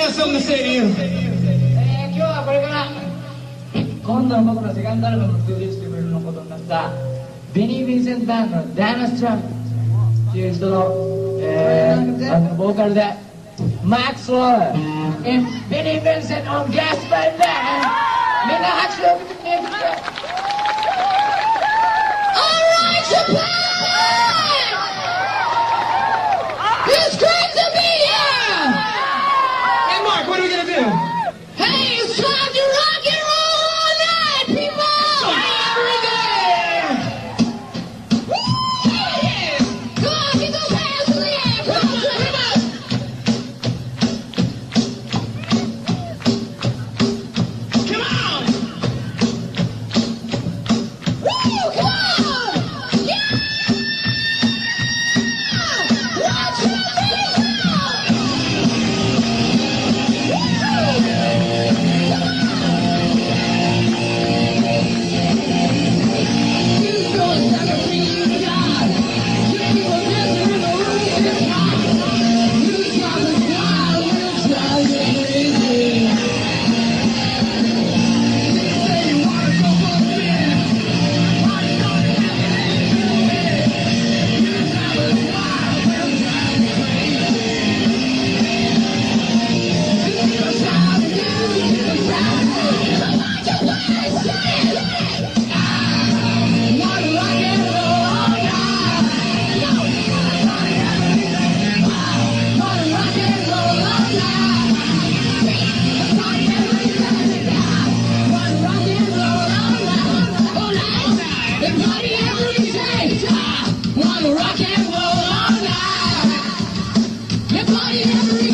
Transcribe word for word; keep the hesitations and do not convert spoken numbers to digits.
got something to say to you. えー、今日はこれから今度の僕のセカンドアルバムのプロデュースということのことになったベニー・ヴィンセント・バンドのダイナス・トランプっていう人の、えー、バンドのボーカルでマックス・ローラーベニー・ヴィンセント・オン・ガスバンドみんな拍手を送ってくれ。 Alright, Japan! It's great to be here! Hey, Mark, what are we gonna do? Hey, it's time to rock and roll all night, people! Every day! Woo! Come on, get those hands in the air! Come on, everybody! Come on! Woo! Come on! Yeah! Rock and roll! Rock and roll all night. Everybody every